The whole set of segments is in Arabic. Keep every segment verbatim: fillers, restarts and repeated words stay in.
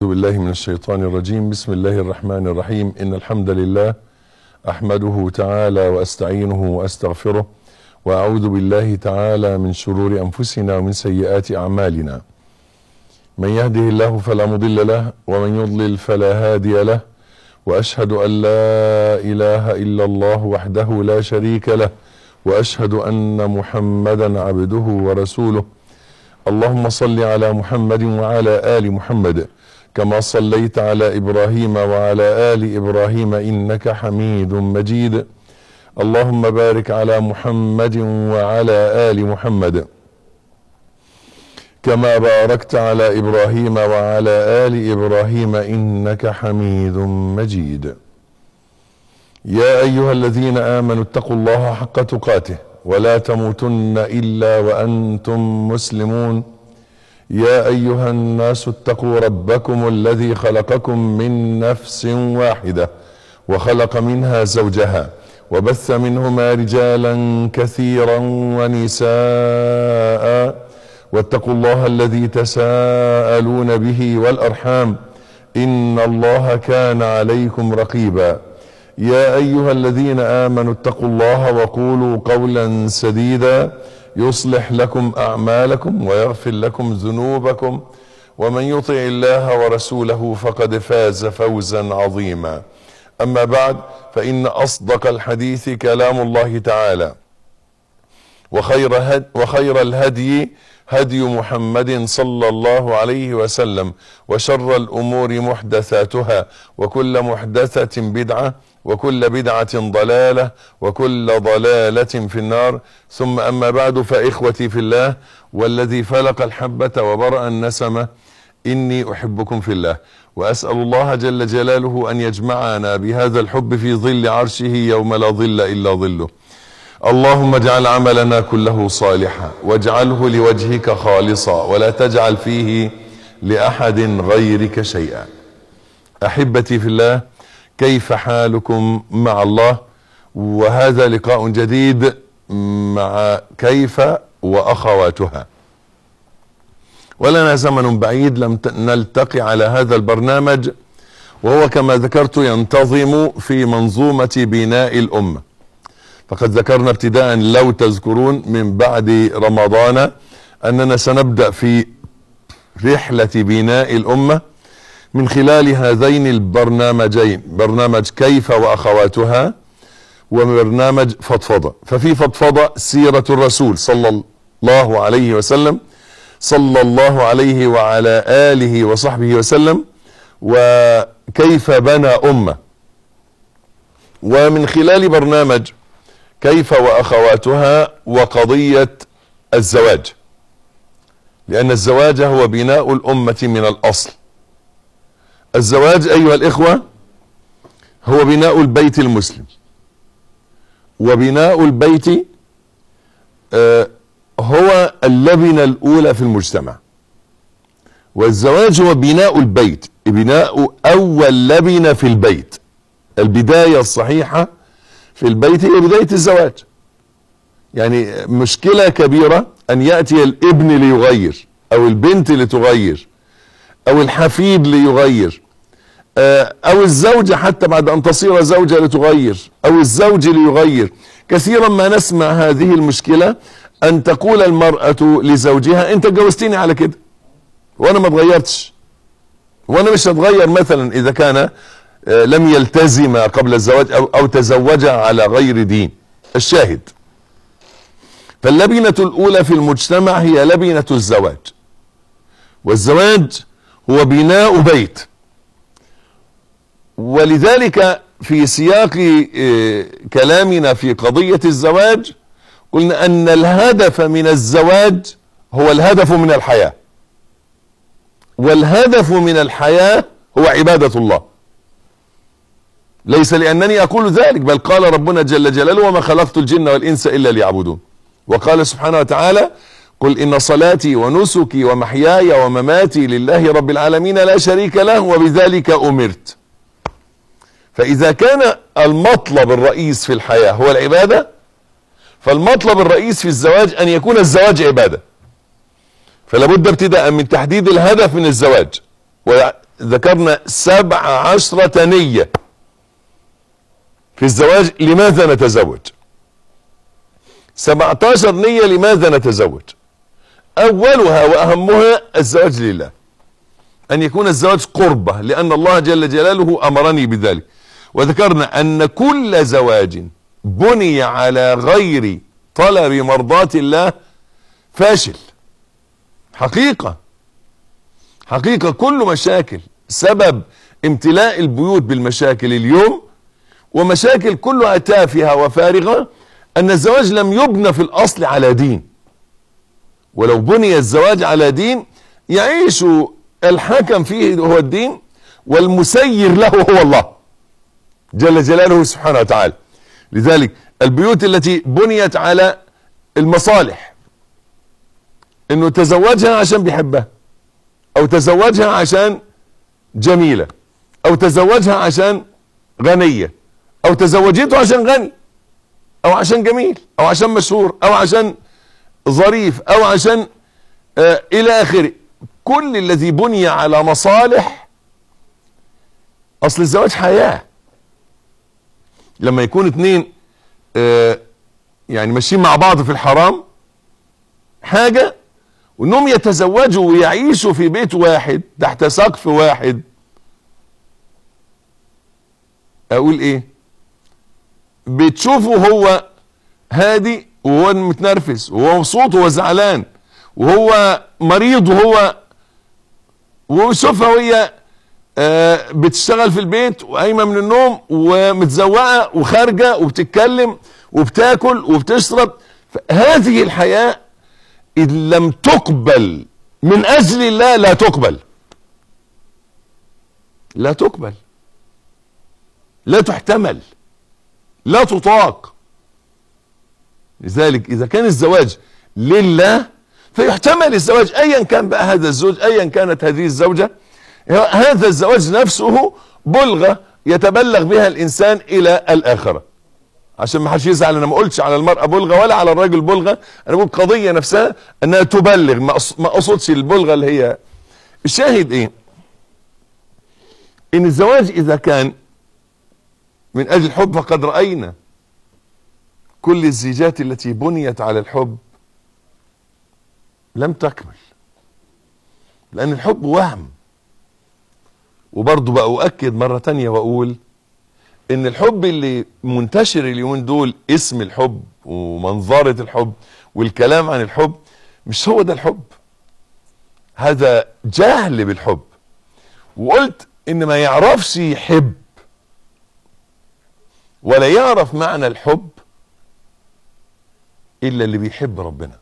أعوذ بالله من الشيطان الرجيم. بسم الله الرحمن الرحيم. إن الحمد لله أحمده تعالى وأستعينه وأستغفره، وأعوذ بالله تعالى من شرور أنفسنا ومن سيئات أعمالنا. من يهده الله فلا مضل له، ومن يضلل فلا هادي له، وأشهد أن لا إله إلا الله وحده لا شريك له، وأشهد أن محمدا عبده ورسوله. اللهم صل على محمد وعلى آل محمد كما صليت على إبراهيم وعلى آل إبراهيم إنك حميد مجيد. اللهم بارك على محمد وعلى آل محمد كما باركت على إبراهيم وعلى آل إبراهيم إنك حميد مجيد. يا أيها الذين آمنوا اتقوا الله حق تقاته ولا تموتن إلا وأنتم مسلمون. يا أيها الناس اتقوا ربكم الذي خلقكم من نفس واحدة وخلق منها زوجها وبث منهما رجالا كثيرا ونساء، واتقوا الله الذي تساءلون به والأرحام إن الله كان عليكم رقيبا. يا أيها الذين آمنوا اتقوا الله وقولوا قولا سديدا يصلح لكم أعمالكم ويغفر لكم ذنوبكم، ومن يطع الله ورسوله فقد فاز فوزا عظيما. أما بعد، فإن أصدق الحديث كلام الله تعالى، وخير, هد وخير الهدي هدي محمد صلى الله عليه وسلم، وشر الأمور محدثاتها، وكل محدثة بدعة، وكل بدعة ضلالة، وكل ضلالة في النار. ثم أما بعد، فإخوتي في الله والذي فلق الحبة وبرأ النسمة، إني أحبكم في الله، وأسأل الله جل جلاله أن يجمعنا بهذا الحب في ظل عرشه يوم لا ظل إلا ظله. اللهم اجعل عملنا كله صالحا، واجعله لوجهك خالصا، ولا تجعل فيه لأحد غيرك شيئا. أحبتي في الله، كيف حالكم مع الله؟ وهذا لقاء جديد مع كيف وأخواتها. ولنا زمن بعيد لم نلتقي على هذا البرنامج، وهو كما ذكرت ينتظم في منظومة بناء الأمة. فقد ذكرنا ابتداء لو تذكرون من بعد رمضان أننا سنبدأ في رحلة بناء الأمة من خلال هذين البرنامجين، برنامج كيف وأخواتها، وبرنامج فضفضة. ففي فضفضة سيرة الرسول صلى الله عليه وسلم صلى الله عليه وعلى آله وصحبه وسلم، وكيف بنى أمة. ومن خلال برنامج كيف وأخواتها وقضية الزواج، لأن الزواج هو بناء الأمة من الأصل. الزواج أيها الإخوة هو بناء البيت المسلم، وبناء البيت آه هو اللبنة الأولى في المجتمع، والزواج هو بناء البيت، بناء أول لبنة في البيت. البداية الصحيحة في البيت هي بداية الزواج. يعني مشكلة كبيرة أن يأتي الابن ليغير، أو البنت لتغير، أو الحفيد ليغير، أو الزوجة حتى بعد أن تصير زوجة لتغير، أو الزوج ليغير. كثيرا ما نسمع هذه المشكلة، أن تقول المرأة لزوجها: أنت جوزتني على كده وأنا ما اتغيرتش، وأنا مش هتغير. مثلا إذا كان لم يلتزم قبل الزواج، أو, أو تزوج على غير دين. الشاهد، فاللبنة الأولى في المجتمع هي لبنة الزواج، والزواج هو بناء بيت. ولذلك في سياق كلامنا في قضية الزواج قلنا أن الهدف من الزواج هو الهدف من الحياة، والهدف من الحياة هو عبادة الله. ليس لأنني أقول ذلك، بل قال ربنا جل جلاله: وما خلقت الجن والإنس إلا ليعبدون. وقال سبحانه وتعالى: قل إن صلاتي ونسكي ومحياي ومماتي لله رب العالمين لا شريك له وبذلك أمرت. فإذا كان المطلب الرئيس في الحياة هو العبادة، فالمطلب الرئيس في الزواج أن يكون الزواج عبادة. فلا بد ابتداء من تحديد الهدف من الزواج، ذكرنا سبع عشرة نية في الزواج لماذا نتزوج. سبعة عشر نية لماذا نتزوج. أولها وأهمها الزواج لله، أن يكون الزواج قربة، لأن الله جل جلاله أمرني بذلك. وذكرنا أن كل زواج بني على غير طلب مرضات الله فاشل. حقيقة حقيقة كل مشاكل سبب امتلاء البيوت بالمشاكل اليوم، ومشاكل كلها تافهة وفارغة، أن الزواج لم يبنى في الأصل على دين. ولو بني الزواج على دين يعيش الحكم فيه هو الدين، والمسير له هو الله جل جلاله سبحانه وتعالى. لذلك البيوت التي بنيت على المصالح، انه تزوجها عشان بيحبها، او تزوجها عشان جميلة، او تزوجها عشان غنية، او تزوجته عشان غني، او عشان جميل، او عشان مشهور، او عشان ظريف، او عشان آه الى اخره. كل الذي بني على مصالح، اصل الزواج حياة. لما يكون اتنين آه يعني ماشيين مع بعض في الحرام حاجة، وانهم يتزوجوا ويعيشوا في بيت واحد تحت سقف واحد، اقول ايه؟ بتشوفه هو هادي وهو متنرفز، وهو مبسوط وهو زعلان، وهو مريض وهو وشوفها وهي آه بتشتغل في البيت وقايمه من النوم ومتزوقه وخارجه وبتتكلم وبتاكل وبتشرب. هذه الحياه إن لم تقبل من أجل الله لا تقبل، لا تقبل، لا تحتمل، لا تطاق. لذلك إذا كان الزواج لله فيحتمل الزواج، أيا كان بقى هذا الزوج، أيا كانت هذه الزوجة. هذا الزواج نفسه بلغة يتبلغ بها الإنسان إلى الآخرة. عشان ما حدش يزعل، انا ما قلتش على المرأة بلغة ولا على الراجل بلغة، انا بقول قضية نفسها انها تبلغ، ما اقصدش البلغة اللي هي. الشاهد ايه؟ ان الزواج اذا كان من اجل الحب فقد رأينا كل الزيجات التي بنيت على الحب لم تكمل، لان الحب وهم. وبرضه بقى اؤكد مرة تانية واقول ان الحب اللي منتشر اليومين دول، اسم الحب ومنظرة الحب والكلام عن الحب، مش هو ده الحب. هذا جهل بالحب. وقلت ان ما يعرفش يحب ولا يعرف معنى الحب الا اللي بيحب ربنا.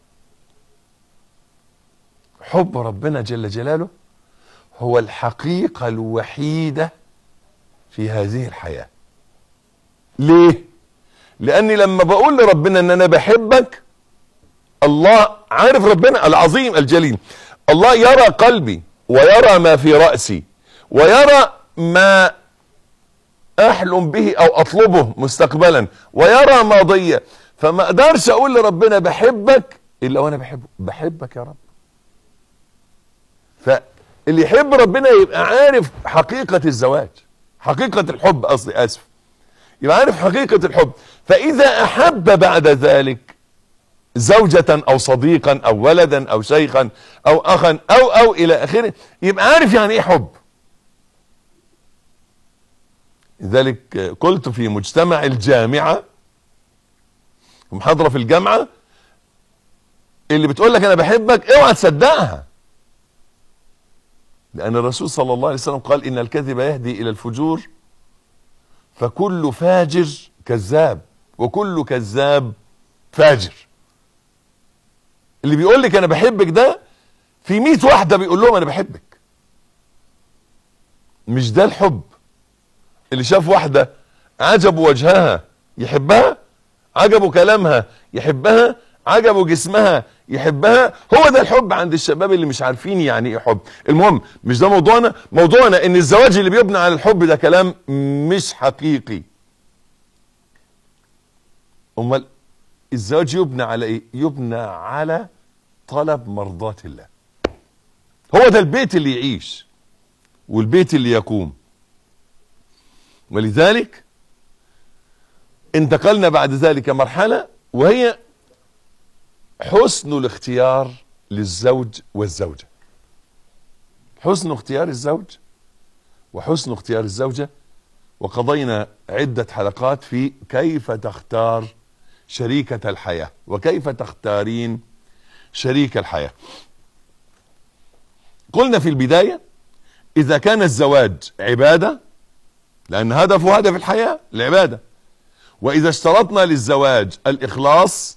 حب ربنا جل جلاله هو الحقيقة الوحيدة في هذه الحياة. ليه؟ لاني لما بقول لربنا ان انا بحبك، الله عارف، ربنا العظيم الجليل، الله يرى قلبي ويرى ما في رأسي ويرى ما احلم به او اطلبه مستقبلا ويرى ماضية. فما اقدرش اقول لربنا بحبك الا وانا بحبه. بحبك يا رب. فاللي يحب ربنا يبقى عارف حقيقة الزواج، حقيقة الحب قصدي، اسف، يبقى عارف حقيقة الحب. فإذا أحب بعد ذلك زوجة أو صديقا أو ولدا أو شيخا أو أخا أو أو إلى آخره، يبقى عارف يعني إيه حب. لذلك قلت في مجتمع الجامعة، محاضرة في الجامعة، اللي بتقول لك أنا بحبك اوعى تصدقها، لأن الرسول صلى الله عليه وسلم قال إن الكذب يهدي إلى الفجور، فكل فاجر كذاب وكل كذاب فاجر. اللي بيقول لك انا بحبك ده في مئة واحدة بيقول لهم انا بحبك. مش ده الحب. اللي شاف واحدة عجبه وجهها يحبها، عجبه كلامها يحبها، عجبه جسمها يحبها، هو ده الحب عند الشباب اللي مش عارفين يعني ايه حب. المهم مش ده موضوعنا. موضوعنا ان الزواج اللي بيبنى على الحب ده كلام مش حقيقي. امال الزواج يبنى على ايه؟ يبنى على طلب مرضات الله. هو ده البيت اللي يعيش. والبيت اللي يقوم. ولذلك انتقلنا بعد ذلك مرحلة، وهي حسن الاختيار للزوج والزوجة. حسن اختيار الزوج وحسن اختيار الزوجة. وقضينا عدة حلقات في كيف تختار شريكة الحياة وكيف تختارين شريك الحياة. قلنا في البداية إذا كان الزواج عبادة، لأن هدفه هدف الحياة العبادة، وإذا اشترطنا للزواج الإخلاص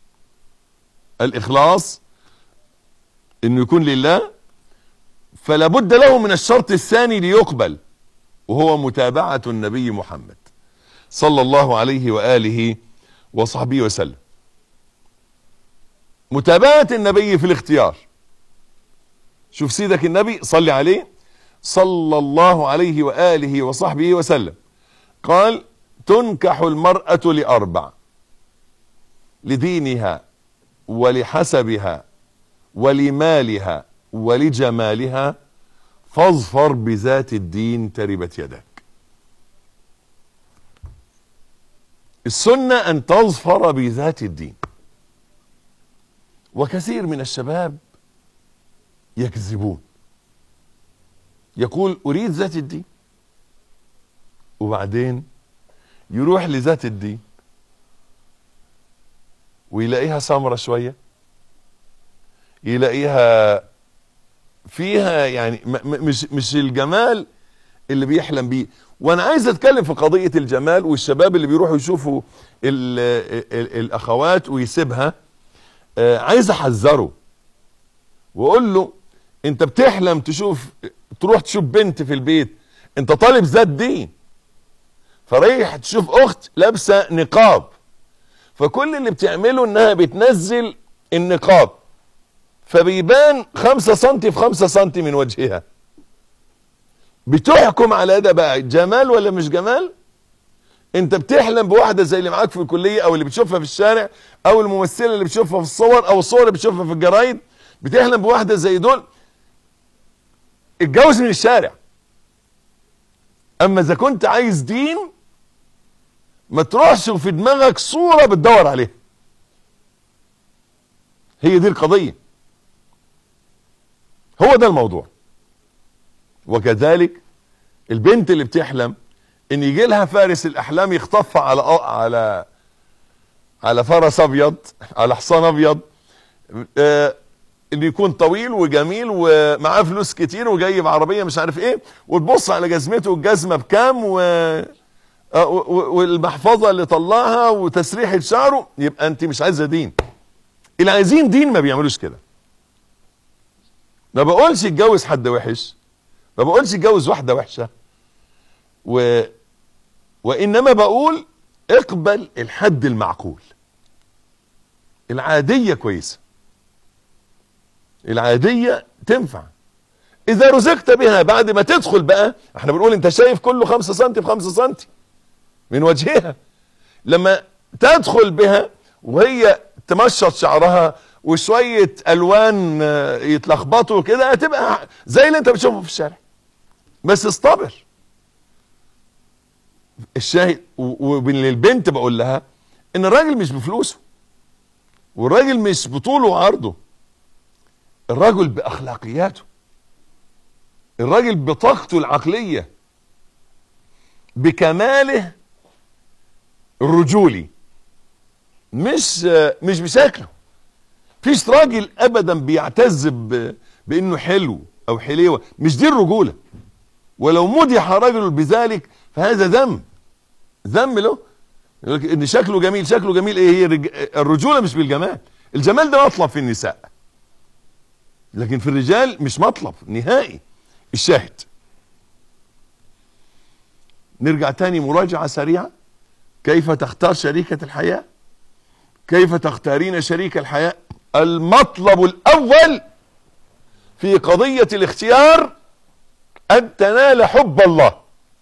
الإخلاص إنه يكون لله، فلا بد له من الشرط الثاني ليقبل، وهو متابعة النبي محمد صلى الله عليه وآله وصحبه وسلم. متابعة النبي في الاختيار. شوف سيدك النبي صلي عليه صلى الله عليه وآله وصحبه وسلم، قال: تنكح المرأة لأربع: لدينها ولحسبها ولمالها ولجمالها، فاظفر بذات الدين تربت يدك. السنة أن تظفر بذات الدين. وكثير من الشباب يكذبون، يقول أريد ذات الدين، وبعدين يروح لذات الدين ويلاقيها سمرة شوية، يلاقيها فيها يعني مش مش الجمال اللي بيحلم بيه. وانا عايز اتكلم في قضية الجمال، والشباب اللي بيروحوا يشوفوا ال ال الاخوات ويسيبها، آه عايز احذره واقول له: انت بتحلم تشوف تروح تشوف بنت في البيت، انت طالب ذات دين، فريح تشوف اخت لابسه نقاب، فكل اللي بتعمله انها بتنزل النقاب فبيبان خمسة سنتي في خمسة سنتي من وجهها. بتحكم على ده بقى جمال ولا مش جمال؟ انت بتحلم بواحدة زي اللي معاك في الكلية، او اللي بتشوفها في الشارع، او الممثلة اللي بتشوفها في الصور، او الصور اللي بتشوفها في الجرايد، بتحلم بواحدة زي دول، اتجوز من الشارع. اما اذا كنت عايز دين ما تروحش في دماغك صورة بتدور عليها. هي دي القضية، هو ده الموضوع. وكذلك البنت اللي بتحلم ان يجي لها فارس الاحلام يخطفها على على على فرس ابيض، على حصان ابيض، آه ان يكون طويل وجميل ومعاه فلوس كتير وجاي بعربيه مش عارف ايه، وتبص على جزمته والجزمه بكام و آه والمحفظه اللي طلعها وتسريحه شعره، يبقى انت مش عايزه دين. اللي عايزين دين ما بيعملوش كده. ما بقولش اتجوز حد وحش، ما بقولش اتجوز واحده وحشه، و وانما بقول اقبل الحد المعقول. العاديه كويسه، العاديه تنفع اذا رزقت بها. بعد ما تدخل بقى، احنا بنقول انت شايف كله خمسة سنتي في خمسة سنتي من وجهها، لما تدخل بها وهي تمشط شعرها وشوية الوان يتلخبطوا كده، هتبقى زي اللي انت بتشوفه في الشارع. بس اصطبر. الشاهد، وللبنت بقول لها ان الراجل مش بفلوسه، والراجل مش بطوله وعرضه، الراجل باخلاقياته، الراجل بطاقته العقلية، بكماله الرجولي، مش مش بشكله. فيش راجل ابدا بيعتز بانه حلو او حليوه، مش دي الرجوله. ولو مدح رجل بذلك فهذا ذم، ذم له. ان شكله جميل، شكله جميل ايه؟ هي الرجوله مش بالجمال، الجمال ده مطلب في النساء، لكن في الرجال مش مطلب نهائي. الشاهد، نرجع تاني مراجعه سريعه. كيف تختار شريكه الحياه؟ كيف تختارين شريك الحياه؟ المطلب الاول في قضيه الاختيار ان تنال حب الله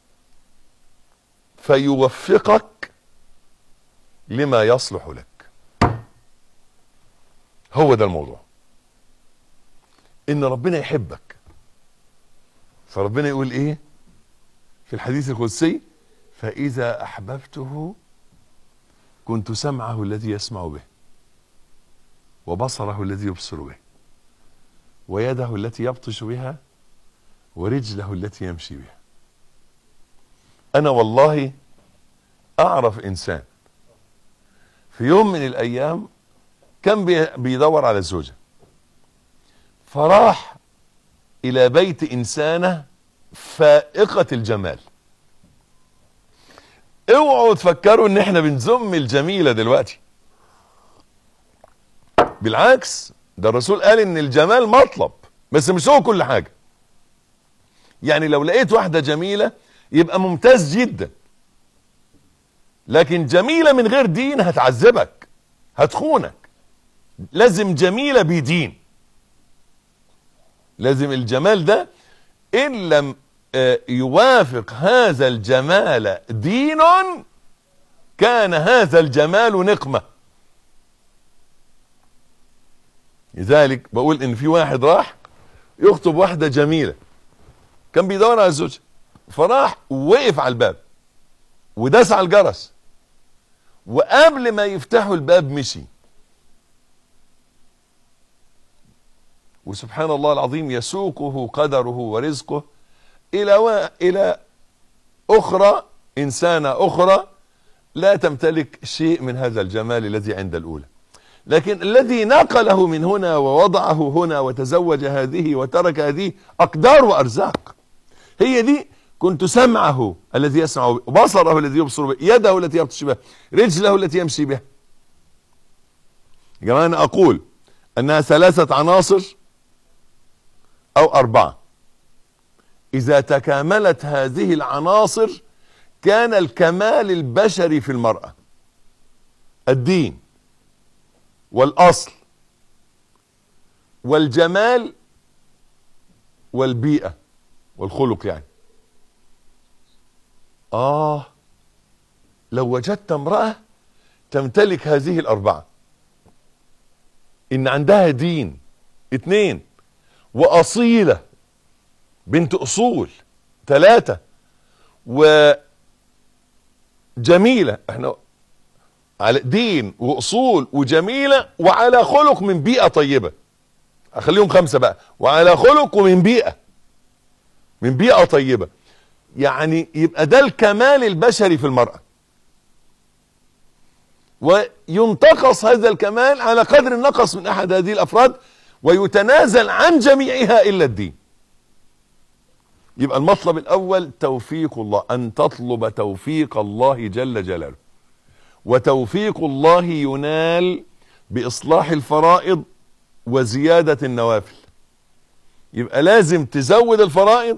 فيوفقك لما يصلح لك. هو ده الموضوع، ان ربنا يحبك فربنا يقول ايه في الحديث القدسي؟ فإذا أحببته كنت سمعه الذي يسمع به، وبصره الذي يبصر به، ويده التي يبطش بها، ورجله التي يمشي بها. أنا والله أعرف إنسان في يوم من الأيام كان بيدور على الزوجة، فراح إلى بيت إنسانة فائقة الجمال. اوعوا تفكروا ان احنا بنذم الجميلة دلوقتي، بالعكس ده الرسول قال ان الجمال مطلب، بس مش هو كل حاجة. يعني لو لقيت واحدة جميلة يبقى ممتاز جدا، لكن جميلة من غير دين هتعذبك، هتخونك. لازم جميلة بدين، لازم الجمال ده إن لم يوافق هذا الجمال دين كان هذا الجمال نقمة. لذلك بقول ان في واحد راح يخطب واحدة جميلة، كان بيدور على الزوجة، فراح ووقف على الباب وداس على الجرس، وقبل ما يفتحوا الباب مشي. وسبحان الله العظيم يسوقه قدره ورزقه إلى و... إلى أخرى، إنسانة أخرى لا تمتلك شيء من هذا الجمال الذي عند الأولى، لكن الذي نقله من هنا ووضعه هنا وتزوج هذه وترك هذه أقدار وأرزاق. هي دي كنت سمعه الذي يسمع به، بصره الذي يبصر به، يده التي يبطش بها، رجله التي يمشي بها. يا جماعة أنا أقول أنها ثلاثة عناصر أو أربعة، إذا تكاملت هذه العناصر كان الكمال البشري في المرأة: الدين والأصل والجمال والبيئة والخلق. يعني آه لو وجدت امرأة تمتلك هذه الأربعة، إن عندها دين، اتنين، وأصيلة بنت أصول، ثلاثة، وجميلة، احنا على دين وأصول وجميلة وعلى خلق من بيئة طيبة، أخليهم خمسة بقى، وعلى خلق ومن بيئة من بيئة طيبة. يعني يبقى ده الكمال البشري في المرأة، وينتقص هذا الكمال على قدر النقص من أحد هذه الأفراد، ويتنازل عن جميعها إلا الدين. يبقى المطلب الأول توفيق الله، أن تطلب توفيق الله جل جلاله، وتوفيق الله ينال بإصلاح الفرائض وزيادة النوافل. يبقى لازم تزود الفرائض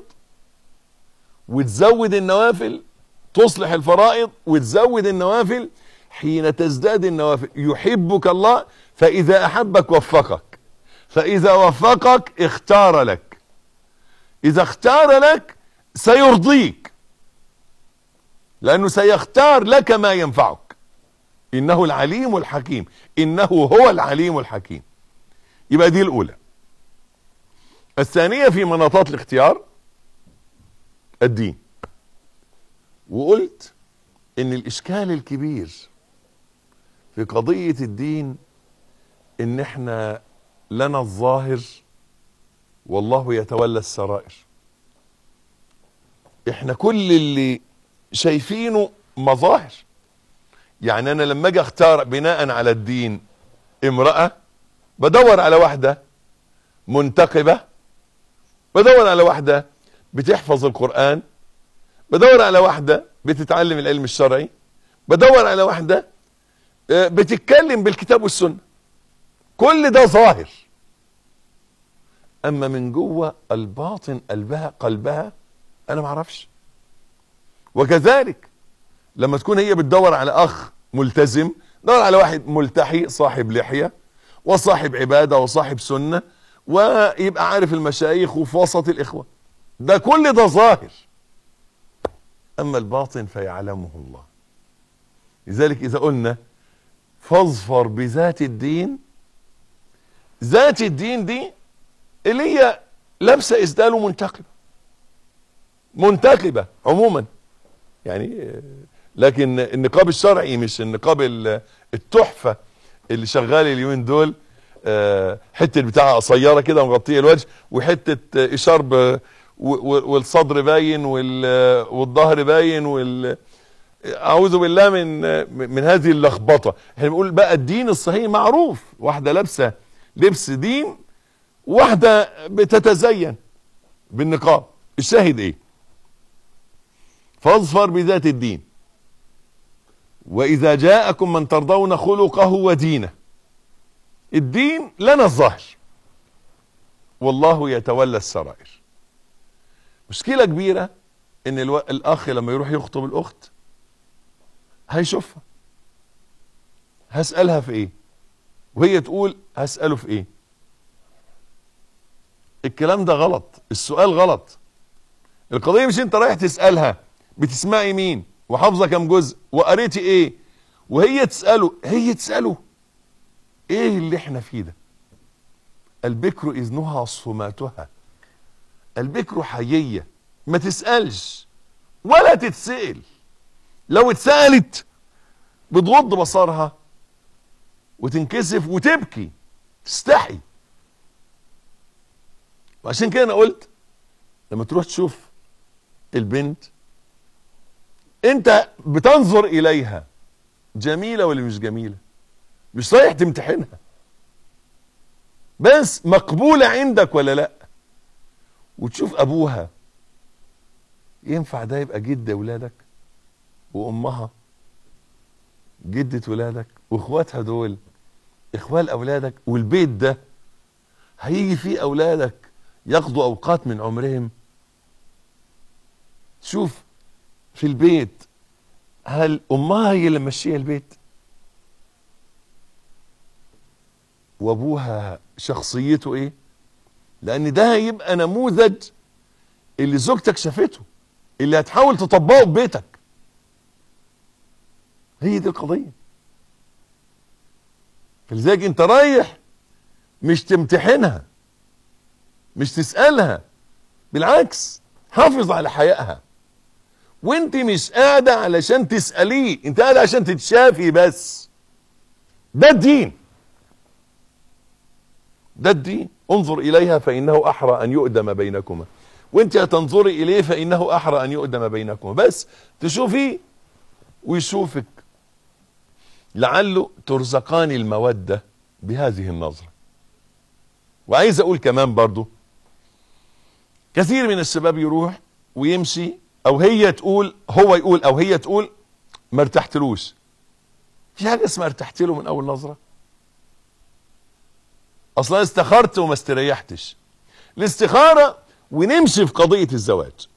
وتزود النوافل، تصلح الفرائض وتزود النوافل. حين تزداد النوافل يحبك الله، فإذا أحبك وفقك، فإذا وفقك اختار لك، إذا اختار لك سيرضيك، لأنه سيختار لك ما ينفعك. إنه العليم الحكيم، إنه هو العليم الحكيم. يبقى دي الأولى. الثانية في مناطات الاختيار الدين. وقلت إن الإشكال الكبير في قضية الدين إن إحنا لنا الظاهر والله يتولى السرائر. إحنا كل اللي شايفينه مظاهر. يعني أنا لما أجي أختار بناء على الدين امرأة، بدور على واحدة منتقبة، بدور على واحدة بتحفظ القرآن، بدور على واحدة بتتعلم العلم الشرعي، بدور على واحدة بتتكلم بالكتاب والسنة. كل ده ظاهر، أما من جوه الباطن قلبها قلبها أنا معرفش. وكذلك لما تكون هي بتدور على أخ ملتزم، دور على واحد ملتحي صاحب لحية وصاحب عبادة وصاحب سنة، ويبقى عارف المشايخ وفي وسط الإخوة. ده كل ده ظاهر، أما الباطن فيعلمه الله. لذلك إذا قلنا فاظفر بذات الدين، ذات الدين دي اللي هي لابسة إسدال ومنتقبة، منتقبة عموما يعني، لكن النقاب الشرعي مش النقاب التحفة اللي شغال اليومين دول، حتة بتاعها قصيرة كده ومغطية الوجه، وحتة إشارب والصدر باين والظهر باين وال اعوذ بالله من من هذه اللخبطه. احنا بنقول بقى الدين الصحيح معروف، واحده لابسه لبس دين، واحده بتتزين بالنقاب. الشاهد ايه؟ فاظفر بذات الدين، واذا جاءكم من ترضون خلقه ودينه. الدين لنا الظاهر، والله يتولى السرائر. مشكله كبيره ان الو... الاخ لما يروح يخطب الاخت هيشوفها، هسألها في ايه، وهي تقول هسأله في ايه. الكلام ده غلط، السؤال غلط. القضية مش انت رايح تسألها بتسمعي مين وحافظة كم جزء وقريتي ايه، وهي تسأله هي تسأله ايه اللي احنا فيه ده. البكر اذنها صماتها، البكر حيية، ما تسألش ولا تتسأل. لو اتسألت بتغض بصرها وتنكسف وتبكي تستحي. وعشان كده انا قلت لما تروح تشوف البنت انت بتنظر اليها جميلة ولا مش جميلة، مش رايح تمتحنها، بس مقبولة عندك ولا لا. وتشوف ابوها، ينفع ده يبقى جد اولادك، وامها جدة ولادك، واخواتها دول اخوال اولادك، والبيت ده هيجي فيه اولادك يقضوا اوقات من عمرهم. شوف في البيت، هل امها هي اللي ماشيه البيت، وابوها شخصيته ايه؟ لان ده هيبقى نموذج اللي زوجتك شافته، اللي هتحاول تطبقه في بيتك. هي دي القضية. فلذلك انت رايح مش تمتحنها، مش تسألها، بالعكس حافظ على حيائها. وانت مش قاعدة علشان تسأليه، انت قاعدة عشان تتشافي بس. ده الدين، ده الدين. انظر اليها فانه احرى ان يؤدم بينكما، وانت هتنظري اليه فانه احرى ان يؤدم بينكما. بس تشوفي ويشوفك، لعله ترزقان المودة بهذه النظرة. وعايز اقول كمان برضو، كثير من الشباب يروح ويمشي، او هي تقول هو يقول او هي تقول ما ارتحتلوش. في حاجة اسمها ارتحت له من اول نظرة؟ اصلا استخرت وما استريحتش. الاستخارة ونمشي في قضية الزواج،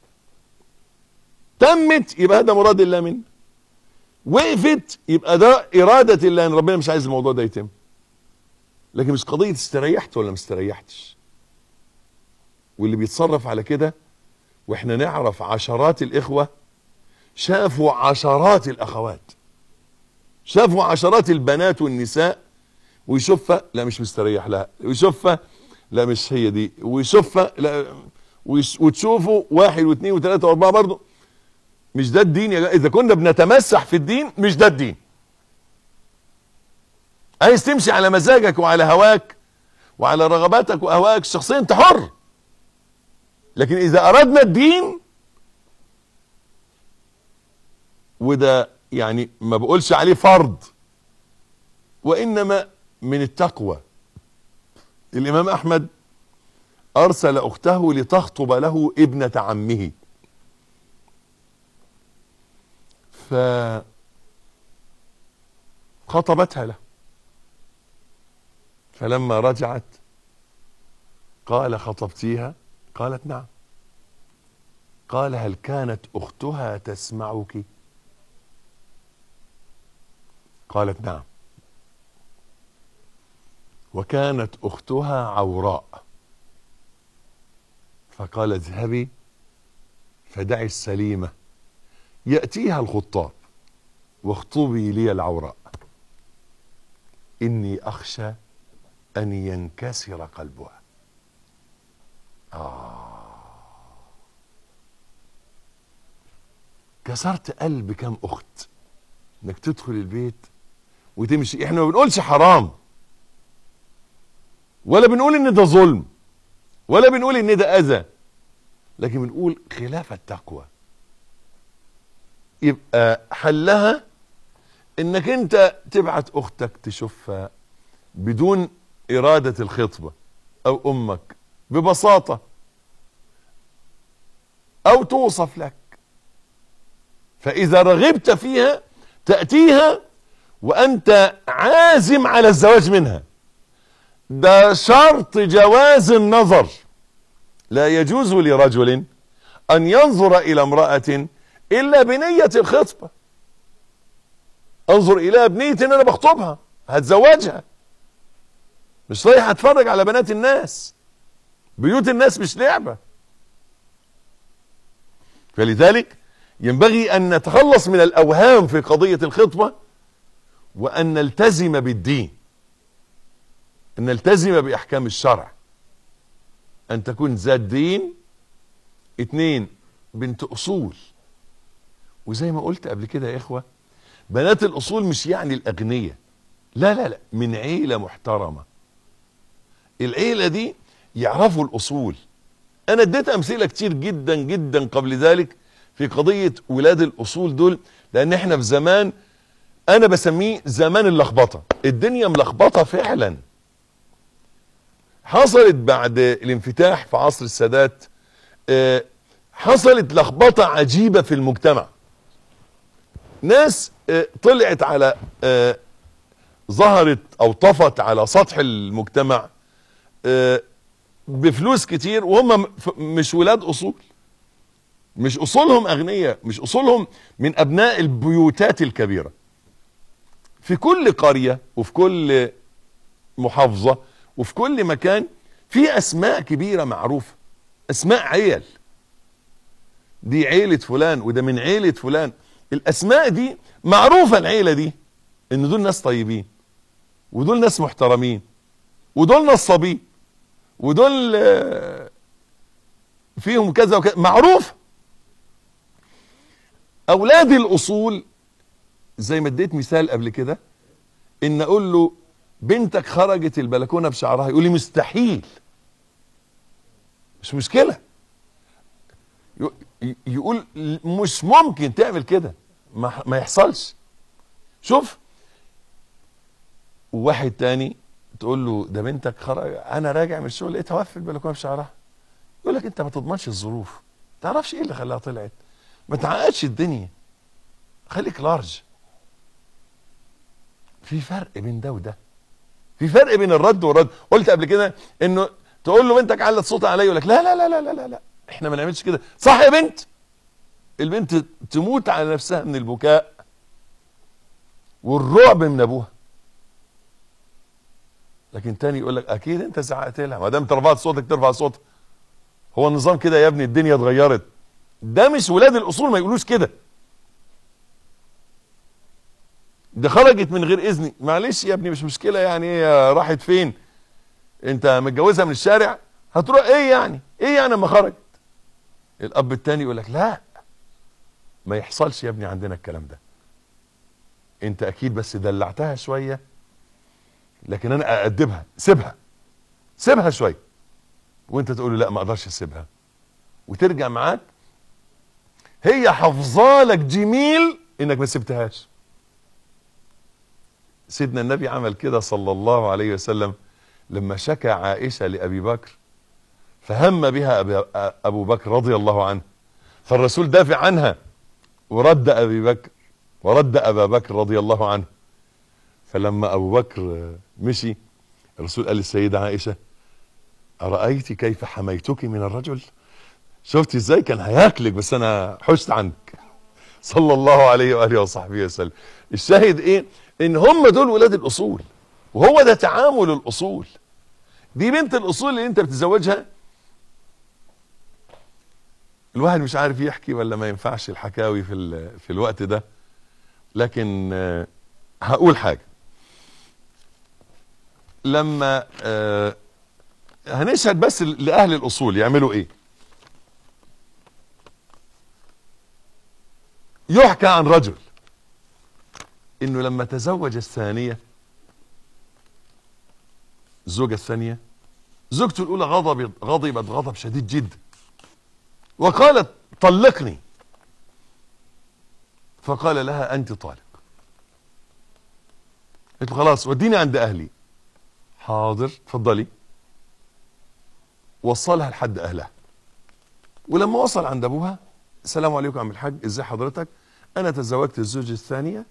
تمت يبقى هذا مراد الله منه، وقفت يبقى ده إرادة الله ان ربنا مش عايز الموضوع ده يتم. لكن مش قضية استريحت ولا ما استريحتش. واللي بيتصرف على كده، واحنا نعرف عشرات الإخوة شافوا عشرات الأخوات، شافوا عشرات البنات والنساء، ويشوفها لا مش مستريح لها، ويشوفها لا مش هي دي، ويشوفها لا، وتشوفوا واحد واثنين وثلاثة واربعة برضه. مش ده الدين يا جماعة. اذا كنا بنتمسح في الدين مش ده الدين. عايز تمشي على مزاجك وعلى هواك وعلى رغباتك واهواك الشخصية انت حر. لكن اذا اردنا الدين، وده يعني ما بقولش عليه فرض، وانما من التقوى. الامام احمد ارسل اخته لتخطب له ابنة عمه، فخطبتها له، فلما رجعت قال خطبتيها؟ قالت نعم. قال هل كانت اختها تسمعك؟ قالت نعم. وكانت اختها عوراء، فقال اذهبي فدعي السليمة يأتيها الخطاب واخطبي لي العوراء، إني أخشى أن ينكسر قلبها. آه كسرت قلب كام اخت انك تدخل البيت وتمشي. احنا ما بنقولش حرام، ولا بنقول ان ده ظلم، ولا بنقول ان ده اذى، لكن بنقول خلاف التقوى. يبقى حلها انك انت تبعت اختك تشوفها بدون ارادة الخطبة، او امك ببساطة، او توصف لك، فاذا رغبت فيها تأتيها وانت عازم على الزواج منها. ده شرط جواز النظر. لا يجوز لرجل ان ينظر الى امرأة الا بنية الخطبة. انظر اليها بنية ان انا بخطبها، هتزوجها، مش رايح اتفرج على بنات الناس. بيوت الناس مش لعبة. فلذلك ينبغي ان نتخلص من الاوهام في قضية الخطبة، وان نلتزم بالدين، ان نلتزم باحكام الشرع، ان تكون ذات دين. اتنين، بنت اصول. وزي ما قلت قبل كده يا اخوة، بنات الاصول مش يعني الاغنياء، لا لا لا، من عيلة محترمة. العيلة دي يعرفوا الاصول. انا اديت امثلة كتير جدا جدا قبل ذلك في قضية ولاد الاصول دول، لان احنا في زمان انا بسميه زمان اللخبطة. الدنيا ملخبطة فعلا. حصلت بعد الانفتاح في عصر السادات، اه حصلت لخبطة عجيبة في المجتمع. ناس اه طلعت على اه ظهرت او طفت على سطح المجتمع اه بفلوس كتير، وهم مش ولاد اصول، مش اصولهم اغنياء، مش اصولهم من ابناء البيوتات الكبيرة. في كل قرية وفي كل محافظة وفي كل مكان في اسماء كبيرة معروفة، اسماء عيل. دي عيلة فلان وده من عيلة فلان. الاسماء دي معروفة، العيلة دي ان دول ناس طيبين، ودول ناس محترمين، ودول نصابين، ودول فيهم كذا وكذا، معروف. اولاد الاصول زي ما اديت مثال قبل كده، ان اقول له بنتك خرجت البلكونه بشعرها، يقول لي مستحيل. مش مشكله، يقول مش ممكن تعمل كده، ما, ما يحصلش. شوف واحد تاني تقول له ده بنتك خرج، انا راجع من الشغل لقيتها واقفه في البلكونه بشعرها، يقول لك انت ما تضمنش الظروف، ما تعرفش ايه اللي خلاها طلعت، ما تعقدش الدنيا، خليك لارج. في فرق بين ده وده، في فرق بين الرد والرد. قلت قبل كده انه تقول له بنتك علت صوتها عليا، يقول لك لا لا لا لا لا لا احنا ما نعملش كده. صح يا بنت؟ البنت تموت على نفسها من البكاء والرعب من ابوها، لكن تاني يقول لك اكيد انت زعقت لها، ما دام رفعت صوتك ترفع صوتها. هو النظام كده يا ابني، الدنيا اتغيرت. ده مش ولاد الاصول، ما يقولوش كده. ده خرجت من غير اذني، معلش يا ابني مش مشكله، يعني ايه راحت فين؟ انت متجوزها من الشارع، هتروح ايه يعني؟ ايه يعني اما خرجت؟ الاب التاني يقول لك لا ما يحصلش يا ابني عندنا الكلام ده، انت اكيد بس دلعتها شويه، لكن انا اادبها، سيبها سيبها شويه. وانت تقول له لا ما اقدرش اسيبها، وترجع معاك هي حافظالك جميل انك ما سبتهاش. سيدنا النبي عمل كده صلى الله عليه وسلم لما شكى عائشة لأبي بكر، فهم بها أبو بكر رضي الله عنه، فالرسول دافع عنها ورد أبي بكر ورد أبا بكر رضي الله عنه. فلما أبو بكر مشي، الرسول قال للسيدة عائشة أرأيت كيف حميتك من الرجل؟ شفت ازاي كان هياكلك بس أنا حشت عنك، صلى الله عليه وآله وصحبه وسلم. الشاهد ايه؟ ان هم دول ولاد الاصول، وهو ده تعامل الاصول. دي بنت الاصول اللي انت بتزوجها، الواحد مش عارف يحكي ولا ما ينفعش الحكاوي في في الوقت ده، لكن هقول حاجه. لما هنشهد بس لاهل الاصول يعملوا ايه. يحكى عن رجل انه لما تزوج الثانية، الزوجة الثانية، زوجته الاولى غضبت غضبت غضب شديد جدا وقالت طلقني، فقال لها انت طالق. قلت له خلاص وديني عند اهلي. حاضر اتفضلي. وصلها لحد اهلها، ولما وصل عند ابوها، السلام عليكم يا عم الحاج، ازي حضرتك، انا تزوجت الزوجة الثانية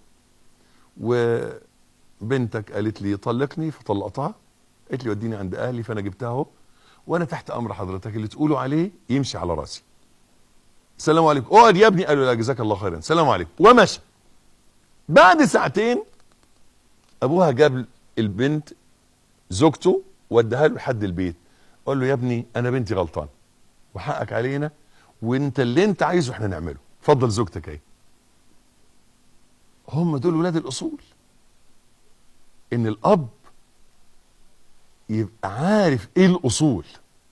وبنتك قالت لي طلقني فطلقتها، قالت لي وديني عند اهلي فانا جبتها اهو، وانا تحت امر حضرتك، اللي تقولوا عليه يمشي على راسي. السلام عليكم. اقعد يا ابني. قالوا لا جزاك الله خيرا، السلام عليكم، ومشى. بعد ساعتين ابوها جاب البنت زوجته وداها له لحد البيت، قال له يا ابني انا بنتي غلطان وحقك علينا، وانت اللي انت عايزه احنا نعمله، اتفضل زوجتك اهي. هم دول ولاد الاصول، ان الاب يبقى عارف ايه الاصول.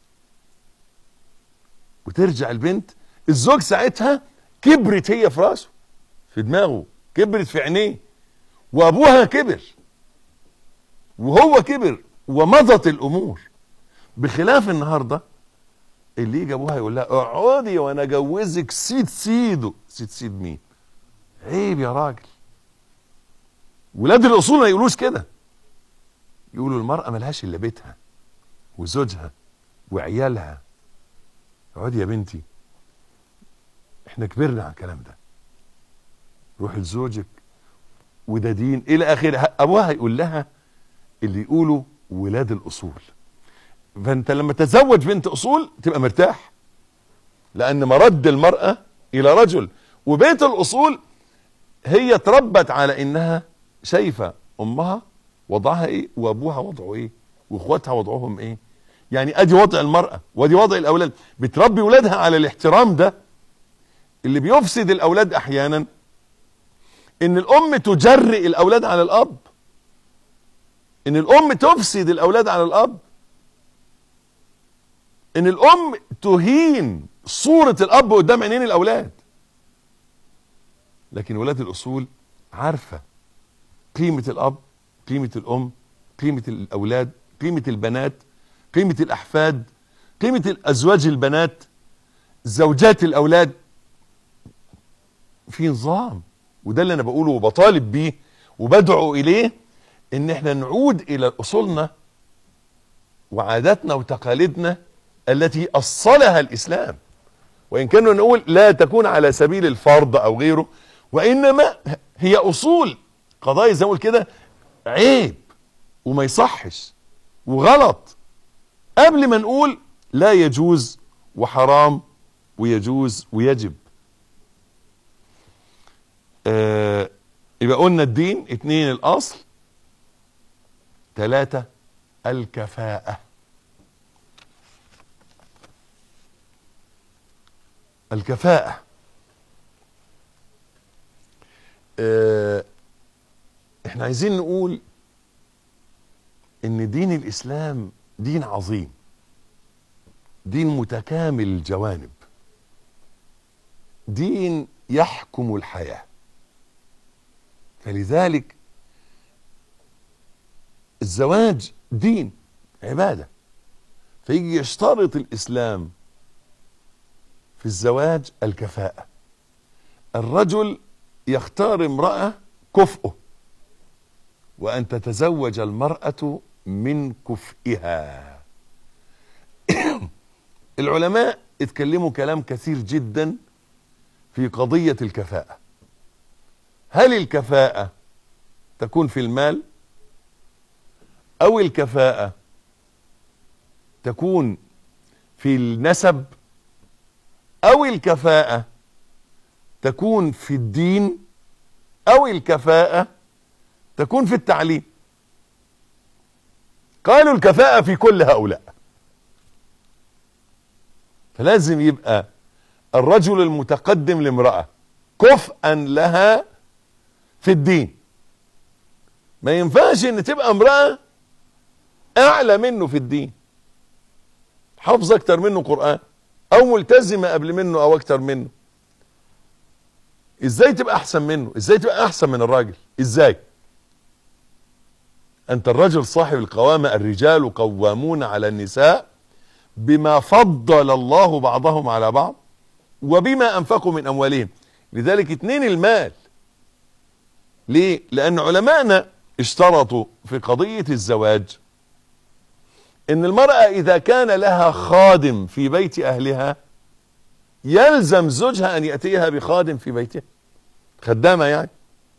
وترجع البنت، الزوج ساعتها كبرت هي في راسه، في دماغه، كبرت في عينيه، وابوها كبر وهو كبر، ومضت الامور. بخلاف النهارده اللي يجي ابوها يقول لها اقعدي وانا اجوزك سيد سيده. سيد سيد مين؟ عيب يا راجل. ولاد الاصول ما يقولوش كده، يقولوا المرأة ملهاش الا بيتها وزوجها وعيالها. اقعدي يا بنتي، احنا كبرنا على الكلام ده، روحي لزوجك وده دين الى اخره. ابوها يقول لها اللي يقولوا ولاد الاصول. فانت لما تتزوج بنت اصول تبقى مرتاح، لان مرد المرأة الى رجل. وبيت الاصول هي اتربت على انها شايفة امها وضعها ايه وابوها وضعه ايه واخواتها وضعهم ايه. يعني ادي وضع المرأة وادي وضع الاولاد، بتربي ولادها على الاحترام ده. اللي بيفسد الاولاد احيانا ان الام تجرئ الاولاد على الاب، ان الام تفسد الاولاد على الاب، ان الام تهين صورة الاب قدام عينين الاولاد. لكن ولاد الاصول عارفة قيمة الاب، قيمة الام، قيمة الاولاد، قيمة البنات، قيمة الاحفاد، قيمة الازواج البنات، زوجات الاولاد. في نظام. وده اللي انا بقوله وبطالب بيه وبدعو اليه، ان احنا نعود الى اصولنا وعاداتنا وتقاليدنا التي اصلها الاسلام، وان كنا نقول لا تكون على سبيل الفرض او غيره، وانما هي اصول قضايا زي ما اقول كده عيب وما يصحش وغلط، قبل ما نقول لا يجوز وحرام ويجوز ويجب. آه يبقى قلنا الدين، اتنين الاصل، تلاتة الكفاءة. الكفاءة آه احنا عايزين نقول ان دين الاسلام دين عظيم، دين متكامل الجوانب، دين يحكم الحياة. فلذلك الزواج دين عبادة، فيجي يشترط الإسلام في الزواج الكفاءة. الرجل يختار امرأة كفؤه، وأن تتزوج المرأة من كفئها. العلماء اتكلموا كلام كثير جدا في قضية الكفاءة. هل الكفاءة تكون في المال، أو الكفاءة تكون في النسب، أو الكفاءة تكون في الدين، أو الكفاءة تكون في التعليم؟ قالوا الكفاءة في كل هؤلاء. فلازم يبقى الرجل المتقدم لامرأة كفءا لها في الدين. ما ينفعش ان تبقى امرأة اعلى منه في الدين، حافظة اكتر منه قرآن، او ملتزمة قبل منه او اكتر منه. ازاي تبقى احسن منه؟ ازاي تبقى احسن من الراجل؟ ازاي؟ انت الرجل صاحب القوامة، الرجال قوامون على النساء بما فضل الله بعضهم على بعض وبما انفقوا من اموالهم. لذلك اتنين المال. ليه؟ لان علماءنا اشترطوا في قضية الزواج ان المرأة اذا كان لها خادم في بيت اهلها يلزم زوجها ان يأتيها بخادم في بيته، خدامة يعني.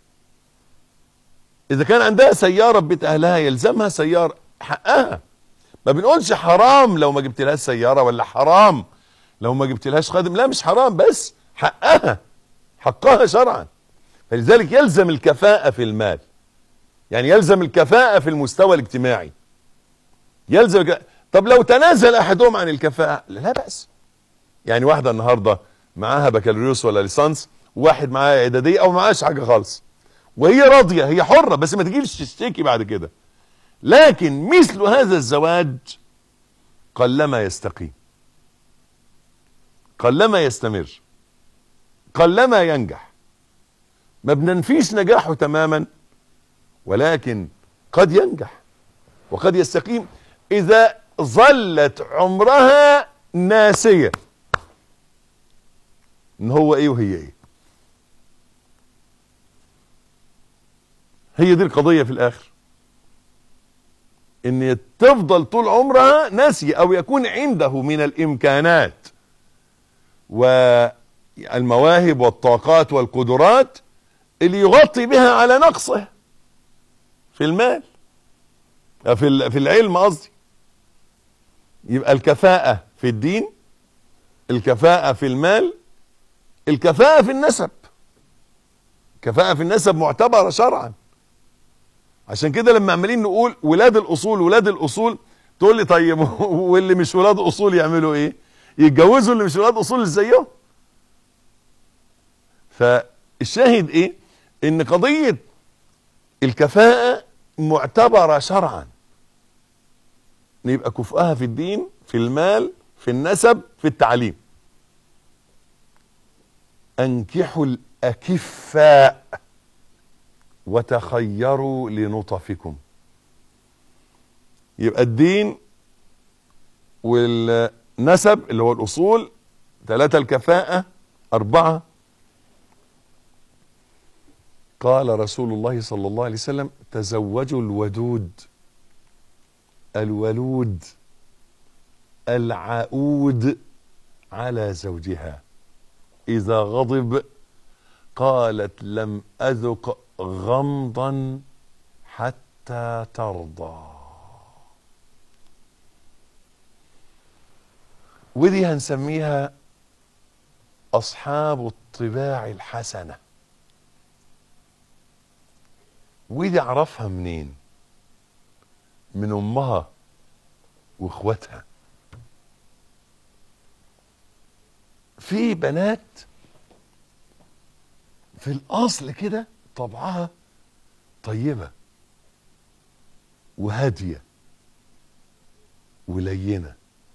اذا كان عندها سيارة ببيت اهلها يلزمها سيارة، حقها. ما بنقولش حرام لو ما جبت لهاش سيارة، ولا حرام لو ما جبت لهاش خادم، لا مش حرام، بس حقها، حقها شرعا. فلذلك يلزم الكفاءة في المال، يعني يلزم الكفاءة في المستوى الاجتماعي، يلزم الك... طب لو تنازل احدهم عن الكفاءة لا بأس. يعني واحدة النهاردة معاها بكالوريوس ولا ليسانس، وواحد معاها اعدادية او معاش حاجة خالص، وهي راضية، هي حرة، بس ما تجيش تشتكي بعد كده. لكن مثل هذا الزواج قلما يستقيم، قلما يستمر، قلما ينجح. ما بننفيش نجاحه تماما، ولكن قد ينجح وقد يستقيم اذا ظلت عمرها ناسية ان هو ايه وهي ايه. هي دي القضية في الاخر، ان تفضل طول عمرها ناسية، او يكون عنده من الامكانات والمواهب والطاقات والقدرات اللي يغطي بها على نقصه في المال، في في العلم قصدي. يبقى الكفاءة في الدين، الكفاءة في المال، الكفاءة في النسب. كفاءة في النسب معتبرة شرعا. عشان كده لما عمالين نقول ولاد الاصول ولاد الاصول، تقول لي طيب واللي مش ولاد اصول يعملوا ايه؟ يتجوزوا اللي مش ولاد اصول زيهم. فالشاهد ايه؟ ان قضية الكفاءة معتبرة شرعا، يبقى كفؤها في الدين، في المال، في النسب، في التعليم. انكحوا الاكفاء وتخيروا لنطفكم. يبقى الدين والنسب اللي هو الاصول، ثلاثة الكفاءة، اربعة قال رسول الله صلى الله عليه وسلم: تزوجوا الودود الولود العؤود على زوجها، إذا غضب قالت لم أذق غمضا حتى ترضى. ودي هنسميها أصحاب الطباع الحسنة. ودي أعرفها منين؟ من أمها وإخواتها. في بنات في الأصل كده طبعها طيبة وهادية ولينة.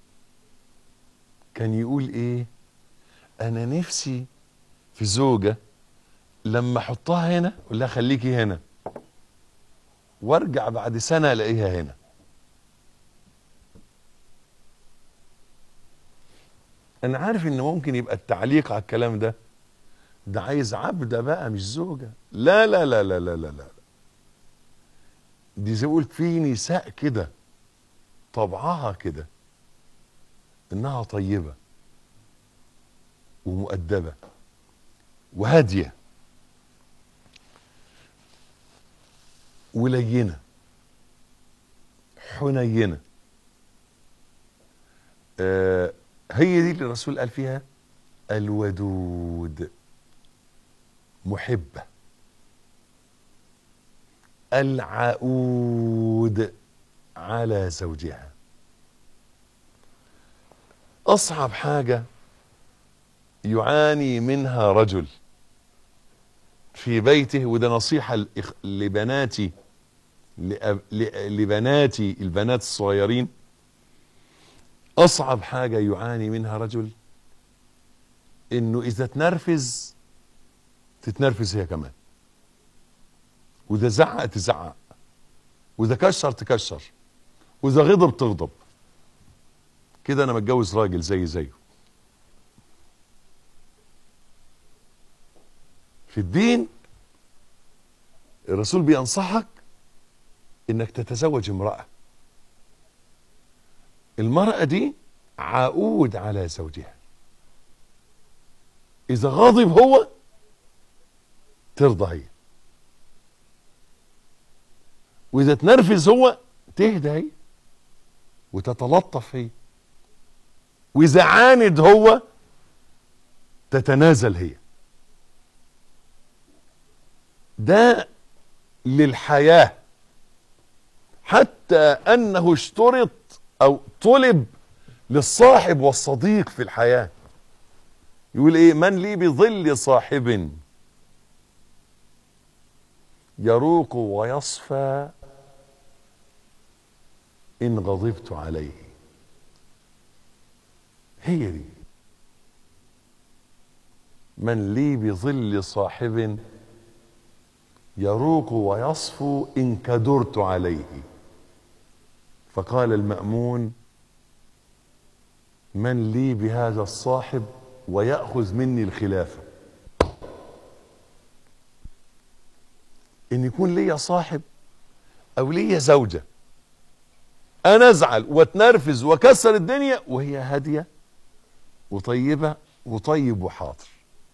كان يقول إيه؟ أنا نفسي في زوجة لما أحطها هنا أقول لها خليكي هنا، وارجع بعد سنة الاقيها هنا. انا عارف ان ممكن يبقى التعليق على الكلام ده ده عايز عبدة بقى مش زوجة. لا لا لا لا لا لا لا، دي زي ما قلت في نساء كده طبعها كده انها طيبة ومؤدبة وهادية ولينة حنينة. آه هي دي اللي الرسول قال فيها الودود، محبة، العؤود على زوجها. أصعب حاجة يعاني منها رجل في بيته، وده نصيحة لبناتي لبناتي البنات الصغيرين. أصعب حاجة يعاني منها رجل إنه إذا تنرفز تتنرفز هي كمان، واذا زعق تزعق، واذا كشر تكشر، واذا غضب تغضب. كده انا متجوز راجل زي زيه. في الدين الرسول بينصحك انك تتزوج امرأة، المرأة دي عقود على زوجها، اذا غضب هو ترضى هي، واذا تنرفز هو تهدى هي وتتلطف هي، واذا عاند هو تتنازل هي. ده للحياة، حتى انه اشترط او طلب للصاحب والصديق في الحياة. يقول ايه؟ من لي بظل صاحب يروق ويصفى ان غضبت عليه. هي دي، من لي بظل صاحب يروق ويصفو إن كدرت عليه. فقال المأمون: من لي بهذا الصاحب ويأخذ مني الخلافة. إن يكون لي صاحب أو لي زوجة أنا أزعل واتنرفز وكسر الدنيا وهي هادية وطيبة وطيب وحاضر.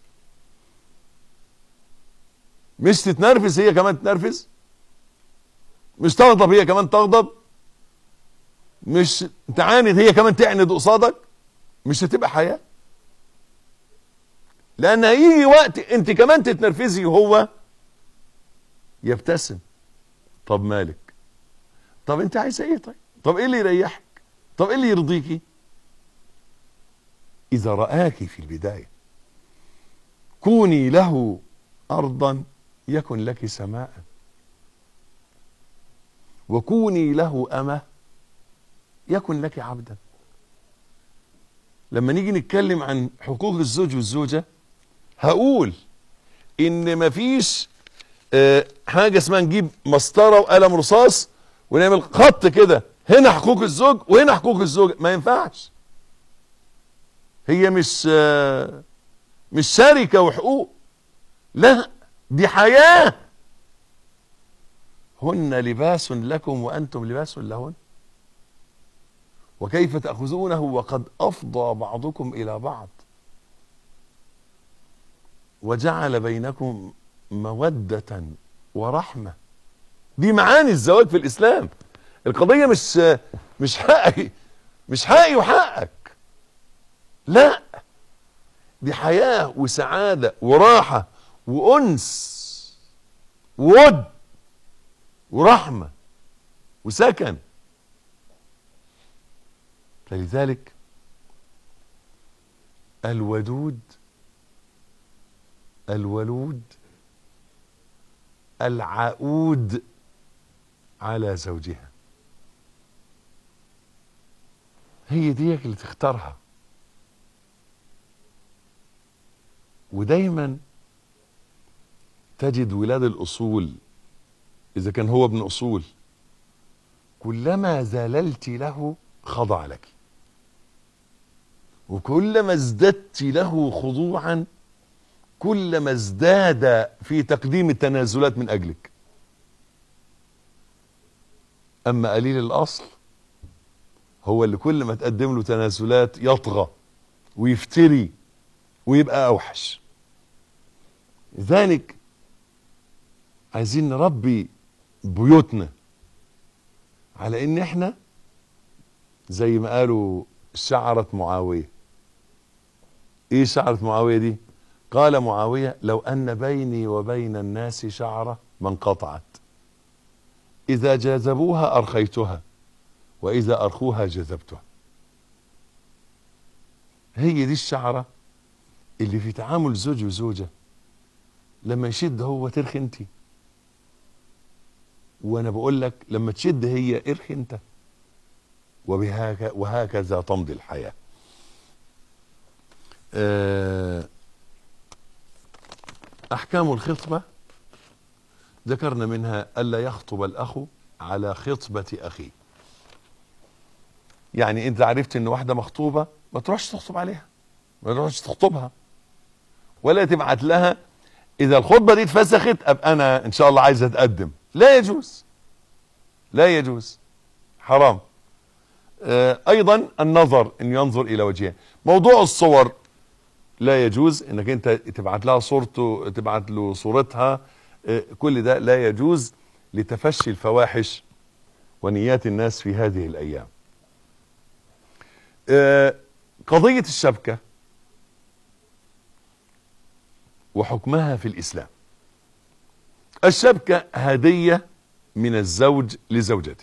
مش تتنرفز هي كمان تتنرفز، مش تغضب هي كمان تغضب، مش تعاند هي كمان تعند قصادك. مش هتبقى حياة، لأن هيجي وقت انت كمان تتنرفزي وهو يبتسم. طب مالك؟ طب انت عايزه ايه؟ طيب طب ايه اللي يريحك؟ طب ايه اللي يرضيكي؟ إذا رآك في البداية كوني له أرضا يكن لك سماء، وكوني له أمة يكن لك عبدا. لما نيجي نتكلم عن حقوق الزوج والزوجة هقول إن مفيش اه حاجة اسمها نجيب مسطرة وقلم رصاص ونعمل خط كده، هنا حقوق الزوج وهنا حقوق الزوجة. ما ينفعش. هي مش اه مش شركة وحقوق، لا، دي حياة. هن لباس لكم وأنتم لباس لهن، وكيف تأخذونه وقد أفضى بعضكم إلى بعض وجعل بينكم مودة ورحمة. دي معاني الزواج في الإسلام. القضية مش مش حقي مش حقي وحقك، لا، دي حياة وسعادة وراحة وأنس وود ورحمة وسكن. فلذلك الودود الولود العقود على زوجها، هي دي اللي تختارها. ودايما تجد ولاد الأصول إذا كان هو ابن أصول كلما ذللت له خضع لك، وكلما ازددت له خضوعا كلما ازداد في تقديم التنازلات من أجلك. أما قليل الأصل هو اللي كل ما تقدم له تنازلات يطغى ويفتري ويبقى أوحش. لذلك عايزين نربي بيوتنا على ان احنا زي ما قالوا شعرة معاوية. ايه شعرة معاوية دي؟ قال معاوية: لو ان بيني وبين الناس شعرة ما انقطعت، اذا جذبوها ارخيتها واذا ارخوها جذبتها. هي دي الشعرة اللي في تعامل زوج وزوجة، لما يشد هو ترخي انت، وانا بقول لك لما تشد هي ارخي انت، وبهكذا وهكذا تمضي الحياة. آه احكام الخطبة ذكرنا منها الا يخطب الاخ على خطبة اخيه. يعني انت عرفت ان واحدة مخطوبة ما تروحش تخطب عليها، ما تروحش تخطبها، ولا تبعت لها اذا الخطبة دي اتفسخت ابقى انا ان شاء الله عايز اتقدم. لا يجوز، لا يجوز، حرام. آه ايضا النظر، ان ينظر الى وجهها. موضوع الصور لا يجوز انك انت تبعت لها صورته، تبعت له صورتها، آه كل ده لا يجوز لتفشي الفواحش ونيات الناس في هذه الايام. آه قضية الشبكة وحكمها في الاسلام. الشبكة هدية من الزوج لزوجته،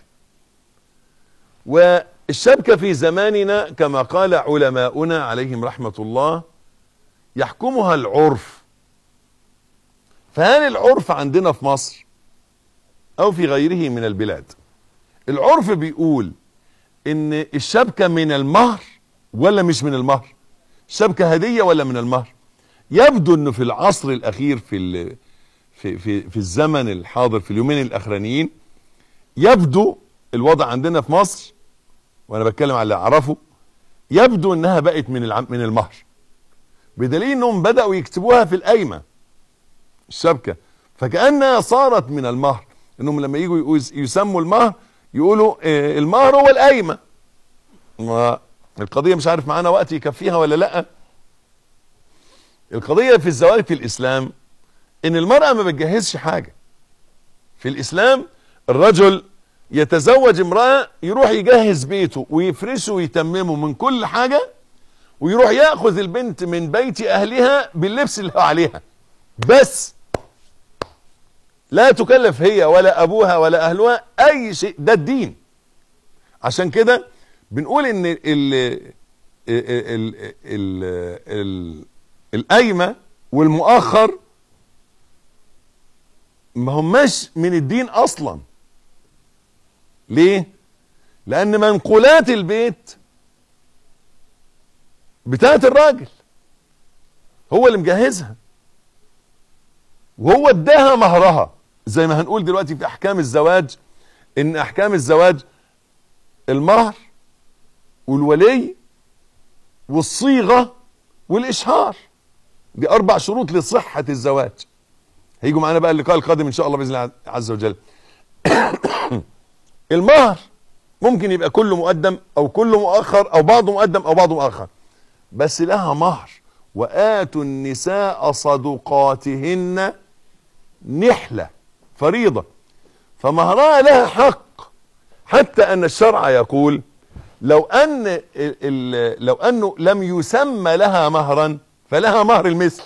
والشبكة في زماننا كما قال علماؤنا عليهم رحمة الله يحكمها العرف. فهل العرف عندنا في مصر او في غيره من البلاد، العرف بيقول ان الشبكة من المهر ولا مش من المهر؟ الشبكة هدية ولا من المهر؟ يبدو انه في العصر الاخير، في في في في الزمن الحاضر، في اليومين الاخرانيين، يبدو الوضع عندنا في مصر، وانا بتكلم على اللي اعرفه، يبدو انها بقت من العم من المهر، بدليل انهم بدأوا يكتبوها في القايمة الشبكة، فكأنها صارت من المهر. انهم لما يجوا يسموا المهر يقولوا إيه المهر هو القايمة. القضية مش عارف معانا وقت يكفيها ولا لا. القضية في الزواج في الاسلام ان المرأة ما بتجهزش حاجة. في الاسلام الرجل يتزوج امرأة، يروح يجهز بيته ويفرشه ويتممه من كل حاجة، ويروح ياخذ البنت من بيت اهلها باللبس اللي هو عليها بس، لا تكلف هي ولا ابوها ولا اهلها اي شيء. ده الدين. عشان كده بنقول ان ال ال ال ال ال القايمة والمؤخر ما هماش من الدين اصلا. ليه؟ لان منقولات البيت بتاعت الراجل، هو اللي مجهزها وهو اداها مهرها. زي ما هنقول دلوقتي في احكام الزواج، ان احكام الزواج المهر والولي والصيغة والاشهار، دي اربع شروط لصحة الزواج. هيجوا معانا بقى اللقاء القادم ان شاء الله باذن الله عز وجل. المهر ممكن يبقى كله مقدم او كله مؤخر او بعضه مقدم او بعضه مؤخر، بس لها مهر. وآتوا النساء صدقاتهن نحلة، فريضة، فمهرها لها حق. حتى ان الشرع يقول لو ان لو انه لم يسمى لها مهرا فلها مهر المثل.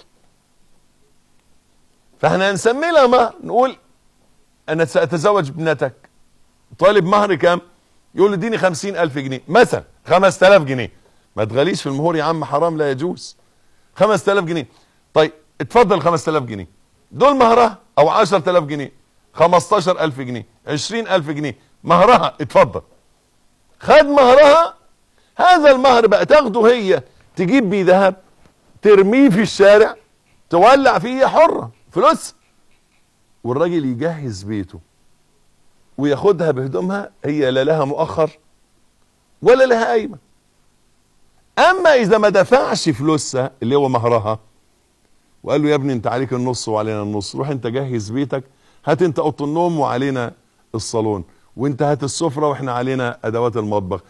فاحنا هنسمي لها مهر، نقول انا سأتزوج ابنتك، طالب مهر كام؟ يقول اديني خمسين الف جنيه مثلا، خمس تلاف جنيه. ما تغليش في المهور يا عم، حرام، لا يجوز. خمس تلاف جنيه. طيب اتفضل خمس تلاف جنيه دول مهرها، او عشر تلاف جنيه، خمستاشر الف جنيه، عشرين الف جنيه مهرها، اتفضل. خد مهرها. هذا المهر بقى تاخده هي، تجيب بيه ذهب، ترميه في الشارع، تولع فيه، حرة، فلوس. والراجل يجهز بيته وياخدها بهدومها، هي لا لها مؤخر ولا لها قايمة. اما اذا ما دفعش فلوسها اللي هو مهرها، وقال له يا ابني انت عليك النص وعلينا النص، روح انت جهز بيتك، هات انت اوضه النوم وعلينا الصالون، وانت هات السفرة واحنا علينا ادوات المطبخ،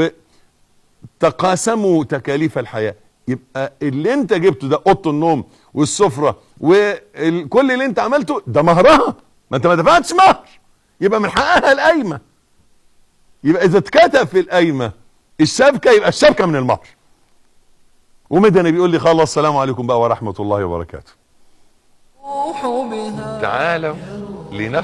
وتقاسموا تكاليف الحياة. يبقى اللي انت جبته ده، اوضه النوم والسفرة وكل اللي انت عملته ده مهرها، ما انت ما دفعتش مهر، يبقى من حقها القايمة. يبقى اذا اتكتب في القايمة الشبكة، يبقى الشبكة من المهر. ومدني بيقول لي خلاص، السلام عليكم بقى ورحمة الله وبركاته. تعالوا لنفسك.